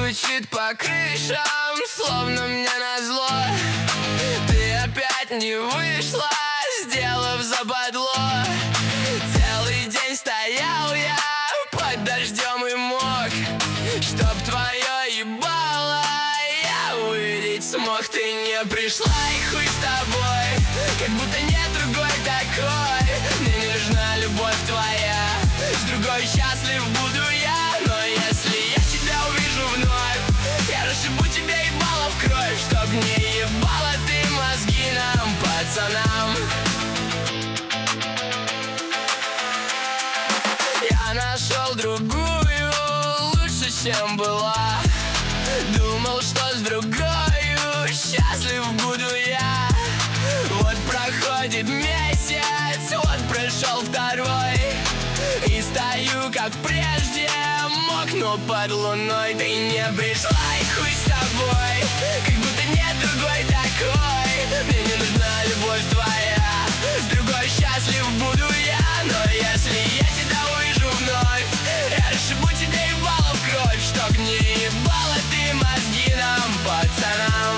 стучит по крышам, словно мне назло. Ты опять не вышла, сделав западло. Целый день стоял я под дождем и мог, чтоб твое ебало я увидеть смог. Ты не пришла, и хуй с тобой, как будто нет другой такой. Мне не нужна любовь твоя, с другой счастлив буду я. Но если я тебя увижу вновь, я расшибу тебе ебало в кровь, чтоб не ебала ты мозги нам, пацанам. Я нашел другую, лучше, чем была. Думал, что с другою счастлив буду я. Вот проходит месяц, вот прошел второй, и стою как прежде, мокну под луной. Ты не пришла, и хуй с тобой, как будто нет другой такой. Мне не нужна любовь твоя, с другой счастлив буду я. Но если я тебя увижу вновь, я расшибу тебе ебало в кровь, чтоб не ебала ты мозги нам, пацанам.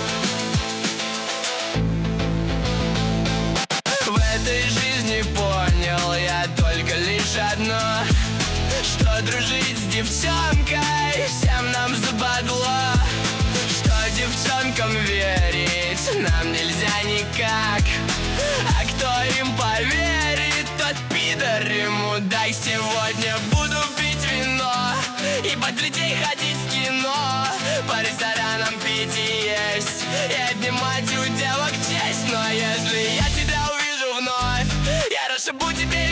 В этой жизни понял я только лишь одно, что дружить с девчонкой всем нам западло, что девчонкам верить нам нельзя никак. А кто им поверит, тот пидор, ему дай. Сегодня буду пить вино и под людей ходить в кино, по ресторанам пить и есть, и обнимать у девок честь. Но если я тебя увижу вновь, я расшибу тебе